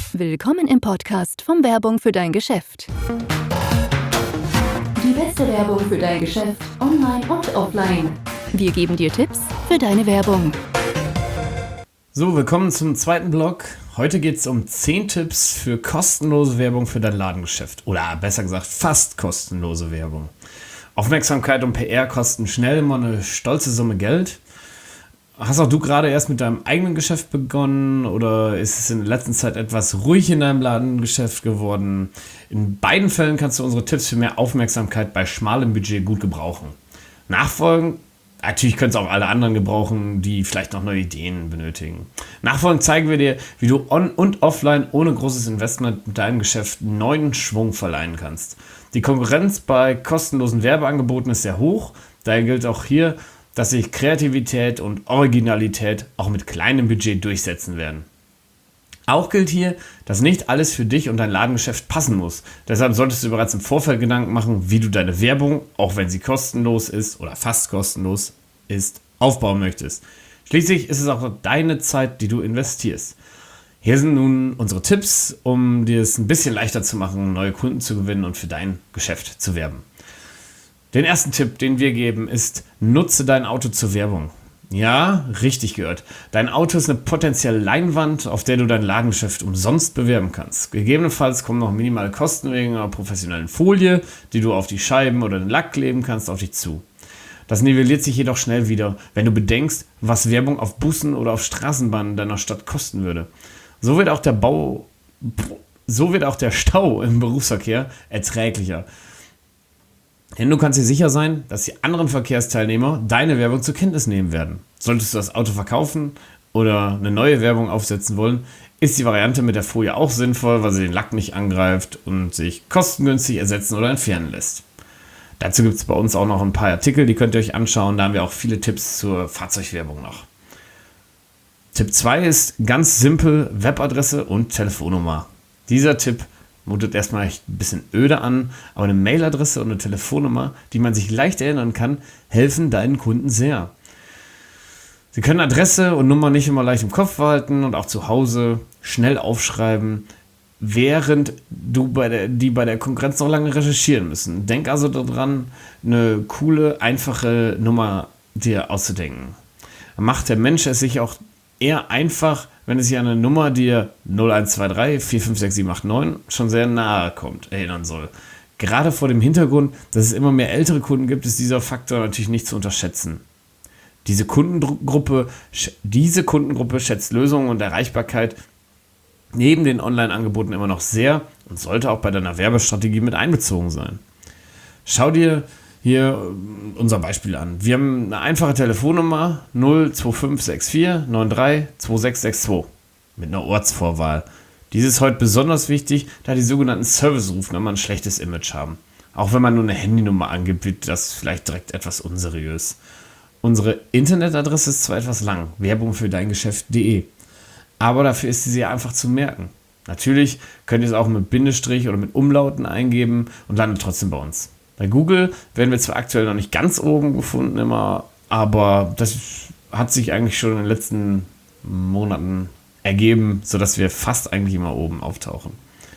Willkommen im Podcast von Werbung für dein Geschäft. Die beste Werbung für dein Geschäft, online und offline. Wir geben dir Tipps für deine Werbung. So, willkommen zum zweiten Blog. Heute geht es um 10 Tipps für kostenlose Werbung für dein Ladengeschäft. Oder besser gesagt, fast kostenlose Werbung. Aufmerksamkeit und PR kosten schnell immer eine stolze Summe Geld. Hast auch du gerade erst mit deinem eigenen Geschäft begonnen oder ist es in der letzten Zeit etwas ruhig in deinem Ladengeschäft geworden? In beiden Fällen kannst du unsere Tipps für mehr Aufmerksamkeit bei schmalem Budget gut gebrauchen. Nachfolgend, natürlich können es auch alle anderen gebrauchen, die vielleicht noch neue Ideen benötigen. Nachfolgend zeigen wir dir, wie du on- und offline ohne großes Investment mit deinem Geschäft neuen Schwung verleihen kannst. Die Konkurrenz bei kostenlosen Werbeangeboten ist sehr hoch, daher gilt auch hier, dass sich Kreativität und Originalität auch mit kleinem Budget durchsetzen werden. Auch gilt hier, dass nicht alles für dich und dein Ladengeschäft passen muss. Deshalb solltest du bereits im Vorfeld Gedanken machen, wie du deine Werbung, auch wenn sie kostenlos ist oder fast kostenlos ist, aufbauen möchtest. Schließlich ist es auch deine Zeit, die du investierst. Hier sind nun unsere Tipps, um dir es ein bisschen leichter zu machen, neue Kunden zu gewinnen und für dein Geschäft zu werben. Den ersten Tipp, den wir geben, ist, nutze dein Auto zur Werbung. Ja, richtig gehört. Dein Auto ist eine potenzielle Leinwand, auf der du dein Ladengeschäft umsonst bewerben kannst. Gegebenenfalls kommen noch minimale Kosten wegen einer professionellen Folie, die du auf die Scheiben oder den Lack kleben kannst, auf dich zu. Das nivelliert sich jedoch schnell wieder, wenn du bedenkst, was Werbung auf Bussen oder auf Straßenbahnen deiner Stadt kosten würde. So wird auch der Stau im Berufsverkehr erträglicher. Denn du kannst dir sicher sein, dass die anderen Verkehrsteilnehmer deine Werbung zur Kenntnis nehmen werden. Solltest du das Auto verkaufen oder eine neue Werbung aufsetzen wollen, ist die Variante mit der Folie auch sinnvoll, weil sie den Lack nicht angreift und sich kostengünstig ersetzen oder entfernen lässt. Dazu gibt es bei uns auch noch ein paar Artikel, die könnt ihr euch anschauen. Da haben wir auch viele Tipps zur Fahrzeugwerbung noch. Tipp 2 ist ganz simpel Webadresse und Telefonnummer. Dieser Tipp mutet erstmal ein bisschen öde an, aber eine Mailadresse und eine Telefonnummer, die man sich leicht erinnern kann, helfen deinen Kunden sehr. Sie können Adresse und Nummer nicht immer leicht im Kopf behalten und auch zu Hause schnell aufschreiben, während die bei der Konkurrenz noch lange recherchieren müssen. Denk also daran, eine coole, einfache Nummer dir auszudenken. Dann macht der Mensch es sich auch eher einfach, wenn es sich an eine Nummer, die 0123 456789 schon sehr nahe kommt, erinnern soll. Gerade vor dem Hintergrund, dass es immer mehr ältere Kunden gibt, ist dieser Faktor natürlich nicht zu unterschätzen. Diese Kundengruppe schätzt Lösungen und Erreichbarkeit neben den Online-Angeboten immer noch sehr und sollte auch bei deiner Werbestrategie mit einbezogen sein. Schau dir hier unser Beispiel an. Wir haben eine einfache Telefonnummer 02564 93 2662 mit einer Ortsvorwahl. Dies ist heute besonders wichtig, da die sogenannten Service-Rufnummern ein schlechtes Image haben. Auch wenn man nur eine Handynummer angibt, wird das vielleicht direkt etwas unseriös. Unsere Internetadresse ist zwar etwas lang, Werbung für dein Geschäft.de, aber dafür ist sie sehr einfach zu merken. Natürlich könnt ihr es auch mit Bindestrich oder mit Umlauten eingeben und landet trotzdem bei uns. Bei Google werden wir zwar aktuell noch nicht ganz oben gefunden immer, aber das hat sich eigentlich schon in den letzten Monaten ergeben, sodass wir fast eigentlich immer oben auftauchen.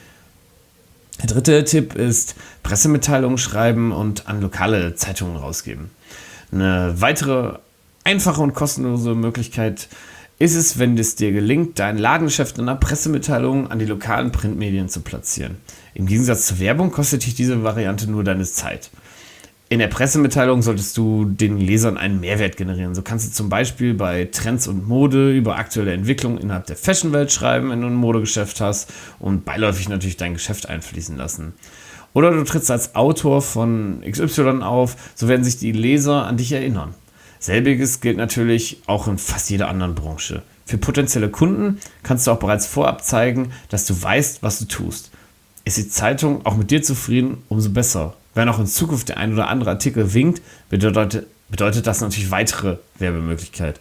Der dritte Tipp ist Pressemitteilungen schreiben und an lokale Zeitungen rausgeben. Eine weitere einfache und kostenlose Möglichkeit ist es, wenn es dir gelingt, dein Ladengeschäft in einer Pressemitteilung an die lokalen Printmedien zu platzieren. Im Gegensatz zur Werbung kostet dich diese Variante nur deine Zeit. In der Pressemitteilung solltest du den Lesern einen Mehrwert generieren. So kannst du zum Beispiel bei Trends und Mode über aktuelle Entwicklungen innerhalb der Fashionwelt schreiben, wenn du ein Modegeschäft hast und beiläufig natürlich dein Geschäft einfließen lassen. Oder du trittst als Autor von XY auf, so werden sich die Leser an dich erinnern. Selbiges gilt natürlich auch in fast jeder anderen Branche. Für potenzielle Kunden kannst du auch bereits vorab zeigen, dass du weißt, was du tust. Ist die Zeitung auch mit dir zufrieden, umso besser. Wenn auch in Zukunft der ein oder andere Artikel winkt, bedeutet das natürlich weitere Werbemöglichkeit.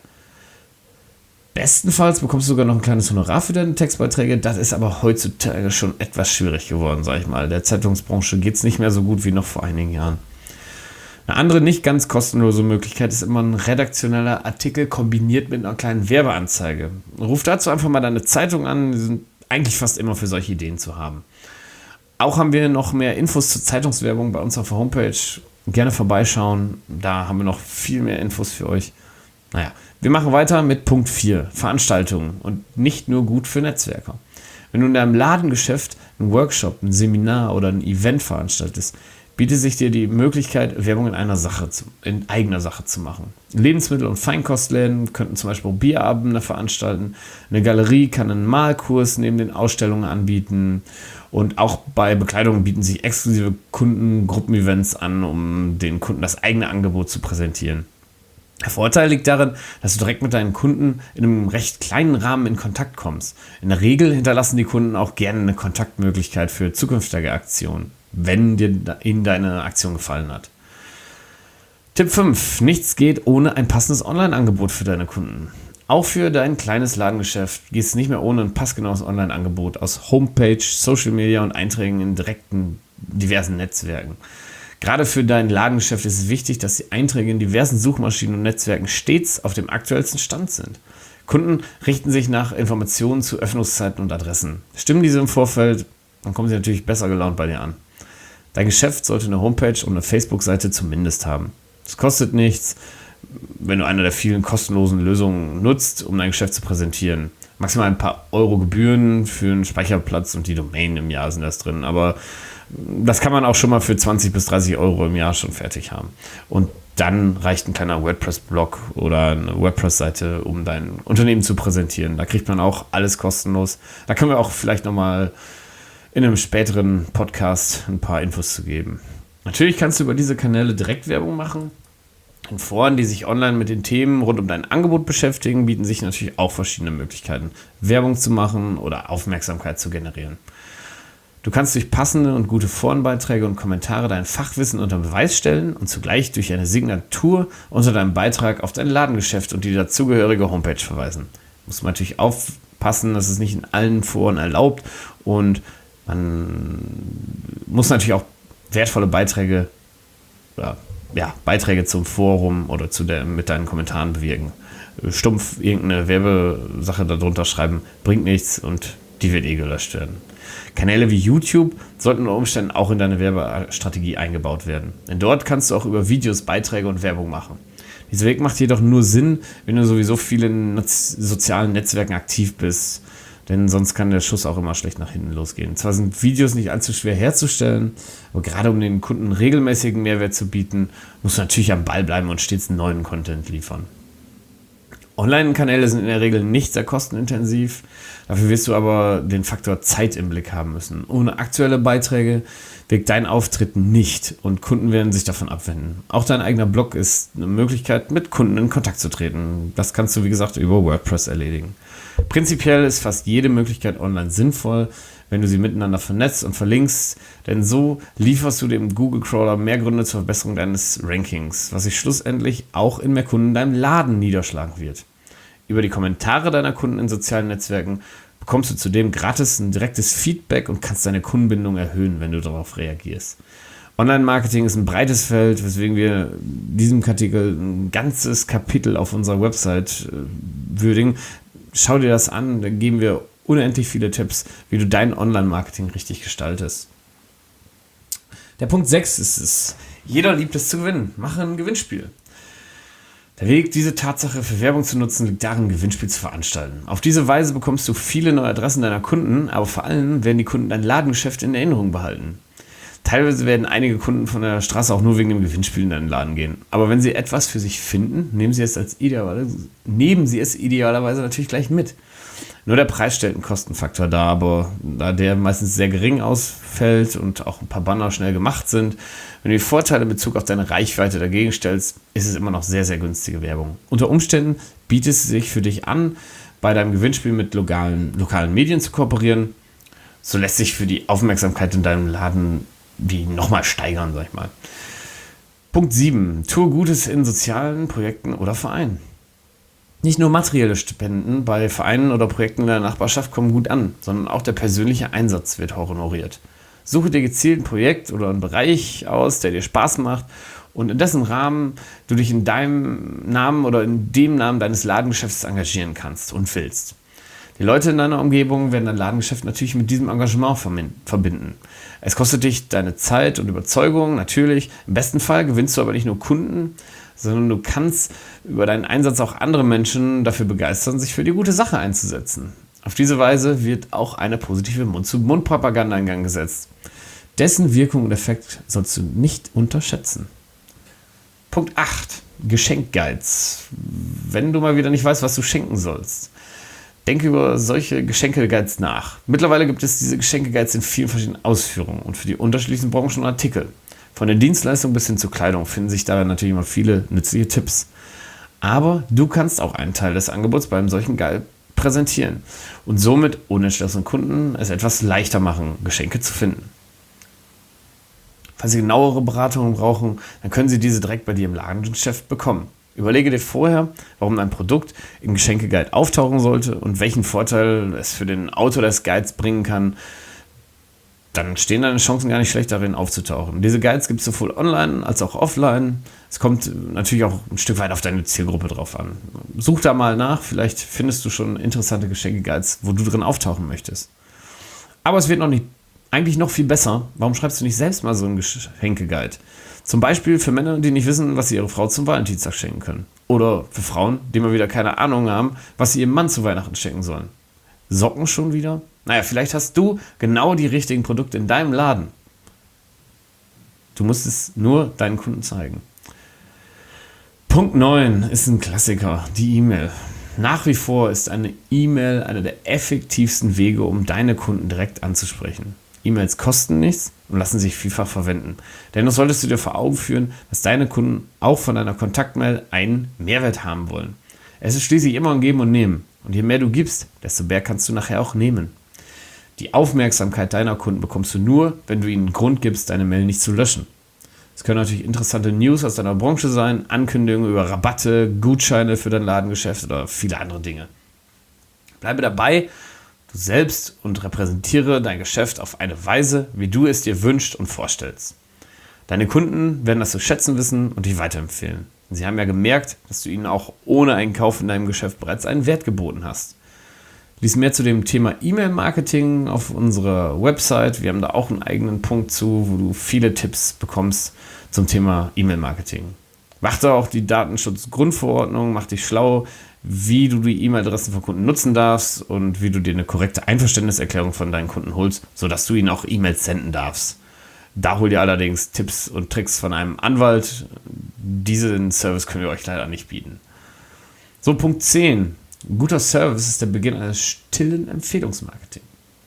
Bestenfalls bekommst du sogar noch ein kleines Honorar für deine Textbeiträge. Das ist aber heutzutage schon etwas schwierig geworden, sag ich mal. Der Zeitungsbranche geht es nicht mehr so gut wie noch vor einigen Jahren. Eine andere nicht ganz kostenlose Möglichkeit ist immer ein redaktioneller Artikel kombiniert mit einer kleinen Werbeanzeige. Ruf dazu einfach mal deine Zeitung an, die sind eigentlich fast immer für solche Ideen zu haben. Auch haben wir noch mehr Infos zur Zeitungswerbung bei uns auf der Homepage. Gerne vorbeischauen, da haben wir noch viel mehr Infos für euch. Naja, wir machen weiter mit Punkt 4, Veranstaltungen und nicht nur gut für Netzwerker. Wenn du in deinem Ladengeschäft einen Workshop, ein Seminar oder ein Event veranstaltest, bietet sich dir die Möglichkeit, Werbung in eigener Sache zu machen. Lebensmittel- und Feinkostläden könnten zum Beispiel Bierabende veranstalten. Eine Galerie kann einen Malkurs neben den Ausstellungen anbieten. Und auch bei Bekleidung bieten sich exklusive Kundengruppenevents an, um den Kunden das eigene Angebot zu präsentieren. Der Vorteil liegt darin, dass du direkt mit deinen Kunden in einem recht kleinen Rahmen in Kontakt kommst. In der Regel hinterlassen die Kunden auch gerne eine Kontaktmöglichkeit für zukünftige Aktionen, wenn ihnen deine Aktion gefallen hat. Tipp 5. Nichts geht ohne ein passendes Online-Angebot für deine Kunden. Auch für dein kleines Ladengeschäft geht es nicht mehr ohne ein passgenaues Online-Angebot aus Homepage, Social Media und Einträgen in diversen Netzwerken. Gerade für dein Ladengeschäft ist es wichtig, dass die Einträge in diversen Suchmaschinen und Netzwerken stets auf dem aktuellsten Stand sind. Kunden richten sich nach Informationen zu Öffnungszeiten und Adressen. Stimmen diese im Vorfeld, dann kommen sie natürlich besser gelaunt bei dir an. Dein Geschäft sollte eine Homepage und eine Facebook-Seite zumindest haben. Es kostet nichts, wenn du eine der vielen kostenlosen Lösungen nutzt, um dein Geschäft zu präsentieren. Maximal ein paar Euro Gebühren für einen Speicherplatz und die Domain im Jahr sind das drin, aber das kann man auch schon mal für 20 bis 30 Euro im Jahr schon fertig haben. Und dann reicht ein kleiner WordPress-Blog oder eine WordPress-Seite, um dein Unternehmen zu präsentieren. Da kriegt man auch alles kostenlos. Da können wir auch vielleicht nochmal in einem späteren Podcast ein paar Infos zu geben. Natürlich kannst du über diese Kanäle direkt Werbung machen. In Foren, die sich online mit den Themen rund um dein Angebot beschäftigen, bieten sich natürlich auch verschiedene Möglichkeiten, Werbung zu machen oder Aufmerksamkeit zu generieren. Du kannst durch passende und gute Forenbeiträge und Kommentare dein Fachwissen unter Beweis stellen und zugleich durch eine Signatur unter deinem Beitrag auf dein Ladengeschäft und die dazugehörige Homepage verweisen. Muss man natürlich aufpassen, dass es nicht in allen Foren erlaubt und man muss natürlich auch wertvolle Beiträge zum Forum oder mit deinen Kommentaren bewirken. Stumpf irgendeine Werbesache darunter schreiben, bringt nichts und die wird gelöscht werden. Kanäle wie YouTube sollten unter Umständen auch in deine Werbestrategie eingebaut werden. Denn dort kannst du auch über Videos, Beiträge und Werbung machen. Dieser Weg macht jedoch nur Sinn, wenn du sowieso viel in sozialen Netzwerken aktiv bist. Denn sonst kann der Schuss auch immer schlecht nach hinten losgehen. Zwar sind Videos nicht allzu schwer herzustellen, aber gerade um den Kunden regelmäßigen Mehrwert zu bieten, musst du natürlich am Ball bleiben und stets neuen Content liefern. Online-Kanäle sind in der Regel nicht sehr kostenintensiv, dafür wirst du aber den Faktor Zeit im Blick haben müssen. Ohne aktuelle Beiträge wirkt dein Auftritt nicht und Kunden werden sich davon abwenden. Auch dein eigener Blog ist eine Möglichkeit, mit Kunden in Kontakt zu treten. Das kannst du, wie gesagt, über WordPress erledigen. Prinzipiell ist fast jede Möglichkeit online sinnvoll, wenn du sie miteinander vernetzt und verlinkst, denn so lieferst du dem Google-Crawler mehr Gründe zur Verbesserung deines Rankings, was sich schlussendlich auch in mehr Kunden in deinem Laden niederschlagen wird. Über die Kommentare deiner Kunden in sozialen Netzwerken bekommst du zudem gratis ein direktes Feedback und kannst deine Kundenbindung erhöhen, wenn du darauf reagierst. Online-Marketing ist ein breites Feld, weswegen wir diesem Kapitel ein ganzes Kapitel auf unserer Website würdigen. Schau dir das an, da geben wir unendlich viele Tipps, wie du dein Online-Marketing richtig gestaltest. Der Punkt 6 ist es. Jeder liebt es zu gewinnen. Mache ein Gewinnspiel. Der Weg, diese Tatsache für Werbung zu nutzen, liegt darin, ein Gewinnspiel zu veranstalten. Auf diese Weise bekommst du viele neue Adressen deiner Kunden, aber vor allem werden die Kunden dein Ladengeschäft in Erinnerung behalten. Teilweise werden einige Kunden von der Straße auch nur wegen dem Gewinnspiel in deinen Laden gehen. Aber wenn sie etwas für sich finden, nehmen sie es idealerweise natürlich gleich mit. Nur der Preis stellt einen Kostenfaktor dar, aber da der meistens sehr gering ausfällt und auch ein paar Banner schnell gemacht sind, wenn du die Vorteile in Bezug auf deine Reichweite dagegen stellst, ist es immer noch sehr, sehr günstige Werbung. Unter Umständen bietet es sich für dich an, bei deinem Gewinnspiel mit lokalen Medien zu kooperieren. So lässt sich für die Aufmerksamkeit in deinem Laden die nochmal steigern, sag ich mal. Punkt 7. Tue Gutes in sozialen Projekten oder Vereinen. Nicht nur materielle Spenden bei Vereinen oder Projekten in der Nachbarschaft kommen gut an, sondern auch der persönliche Einsatz wird honoriert. Suche dir gezielt ein Projekt oder einen Bereich aus, der dir Spaß macht und in dessen Rahmen du dich in deinem Namen oder in dem Namen deines Ladengeschäfts engagieren kannst und willst. Die Leute in deiner Umgebung werden dein Ladengeschäft natürlich mit diesem Engagement verbinden. Es kostet dich deine Zeit und Überzeugung, natürlich. Im besten Fall gewinnst du aber nicht nur Kunden, sondern du kannst über deinen Einsatz auch andere Menschen dafür begeistern, sich für die gute Sache einzusetzen. Auf diese Weise wird auch eine positive Mund-zu-Mund-Propaganda in Gang gesetzt. Dessen Wirkung und Effekt sollst du nicht unterschätzen. Punkt 8. Geschenkguides. Wenn du mal wieder nicht weißt, was du schenken sollst. Denke über solche Geschenke-Guides nach. Mittlerweile gibt es diese Geschenke-Guides in vielen verschiedenen Ausführungen und für die unterschiedlichsten Branchen und Artikel. Von der Dienstleistung bis hin zur Kleidung finden sich darin natürlich immer viele nützliche Tipps. Aber du kannst auch einen Teil des Angebots bei einem solchen Guide präsentieren und somit unentschlossenen Kunden es etwas leichter machen, Geschenke zu finden. Falls Sie genauere Beratungen brauchen, dann können Sie diese direkt bei dir im Ladengeschäft bekommen. Überlege dir vorher, warum dein Produkt im Geschenke-Guide auftauchen sollte und welchen Vorteil es für den Autor des Guides bringen kann. Dann stehen deine Chancen gar nicht schlecht darin aufzutauchen. Diese Guides gibt es sowohl online als auch offline. Es kommt natürlich auch ein Stück weit auf deine Zielgruppe drauf an. Such da mal nach, vielleicht findest du schon interessante Geschenke-Guides, wo du drin auftauchen möchtest. Aber es wird eigentlich noch viel besser. Warum schreibst du nicht selbst mal so einen Geschenke-Guide? Zum Beispiel für Männer, die nicht wissen, was sie ihrer Frau zum Valentinstag schenken können. Oder für Frauen, die mal wieder keine Ahnung haben, was sie ihrem Mann zu Weihnachten schenken sollen. Socken schon wieder? Naja, vielleicht hast du genau die richtigen Produkte in deinem Laden. Du musst es nur deinen Kunden zeigen. Punkt 9 ist ein Klassiker, die E-Mail. Nach wie vor ist eine E-Mail einer der effektivsten Wege, um deine Kunden direkt anzusprechen. E-Mails kosten nichts und lassen sich vielfach verwenden. Dennoch solltest du dir vor Augen führen, dass deine Kunden auch von deiner Kontaktmail einen Mehrwert haben wollen. Es ist schließlich immer ein Geben und Nehmen. Und je mehr du gibst, desto mehr kannst du nachher auch nehmen. Die Aufmerksamkeit deiner Kunden bekommst du nur, wenn du ihnen einen Grund gibst, deine Mail nicht zu löschen. Es können natürlich interessante News aus deiner Branche sein, Ankündigungen über Rabatte, Gutscheine für dein Ladengeschäft oder viele andere Dinge. Bleibe dabei, du selbst, und repräsentiere dein Geschäft auf eine Weise, wie du es dir wünschst und vorstellst. Deine Kunden werden das zu schätzen wissen und dich weiterempfehlen. Sie haben ja gemerkt, dass du ihnen auch ohne einen Kauf in deinem Geschäft bereits einen Wert geboten hast. Lies mehr zu dem Thema E-Mail-Marketing auf unserer Website. Wir haben da auch einen eigenen Punkt zu, wo du viele Tipps bekommst zum Thema E-Mail-Marketing. Beachte auch die Datenschutzgrundverordnung, mach dich schlau, wie du die E-Mail-Adressen von Kunden nutzen darfst und wie du dir eine korrekte Einverständniserklärung von deinen Kunden holst, sodass du ihnen auch E-Mails senden darfst. Da hol dir allerdings Tipps und Tricks von einem Anwalt. Diesen Service können wir euch leider nicht bieten. So, Punkt 10. Ein guter Service ist der Beginn eines stillen Empfehlungsmarketing.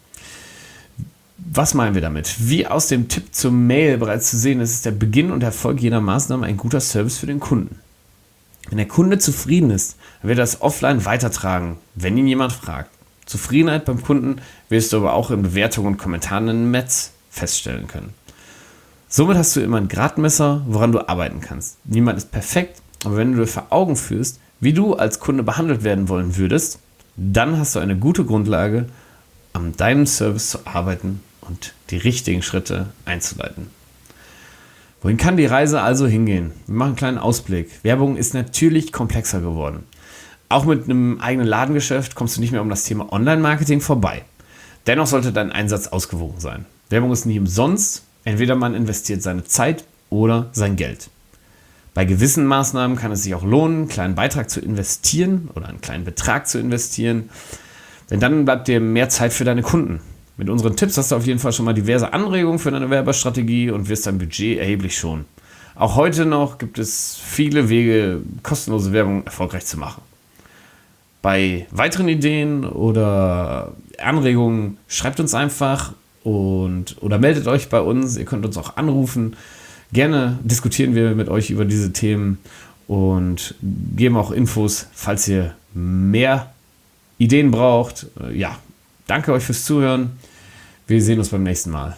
Was meinen wir damit? Wie aus dem Tipp zur Mail bereits zu sehen ist, ist der Beginn und Erfolg jeder Maßnahme ein guter Service für den Kunden. Wenn der Kunde zufrieden ist, dann wird er das offline weitertragen, wenn ihn jemand fragt. Zufriedenheit beim Kunden wirst du aber auch in Bewertungen und Kommentaren im Netz feststellen können. Somit hast du immer ein Gradmesser, woran du arbeiten kannst. Niemand ist perfekt, aber wenn du dir vor Augen führst, wie du als Kunde behandelt werden wollen würdest, dann hast du eine gute Grundlage, an deinem Service zu arbeiten und die richtigen Schritte einzuleiten. Wohin kann die Reise also hingehen? Wir machen einen kleinen Ausblick. Werbung ist natürlich komplexer geworden. Auch mit einem eigenen Ladengeschäft kommst du nicht mehr um das Thema Online-Marketing vorbei. Dennoch sollte dein Einsatz ausgewogen sein. Werbung ist nie umsonst. Entweder man investiert seine Zeit oder sein Geld. Bei gewissen Maßnahmen kann es sich auch lohnen, einen kleinen Beitrag zu investieren oder einen kleinen Betrag zu investieren, denn dann bleibt dir mehr Zeit für deine Kunden. Mit unseren Tipps hast du auf jeden Fall schon mal diverse Anregungen für deine Werbestrategie und wirst dein Budget erheblich schonen. Auch heute noch gibt es viele Wege, kostenlose Werbung erfolgreich zu machen. Bei weiteren Ideen oder Anregungen schreibt uns einfach oder meldet euch bei uns. Ihr könnt uns auch anrufen. Gerne diskutieren wir mit euch über diese Themen und geben auch Infos, falls ihr mehr Ideen braucht. Ja, danke euch fürs Zuhören. Wir sehen uns beim nächsten Mal.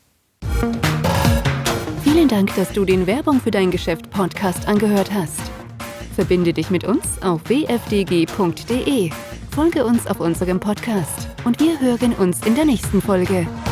Vielen Dank, dass du den Werbung für dein Geschäft Podcast angehört hast. Verbinde dich mit uns auf wfdg.de. Folge uns auf unserem Podcast und wir hören uns in der nächsten Folge.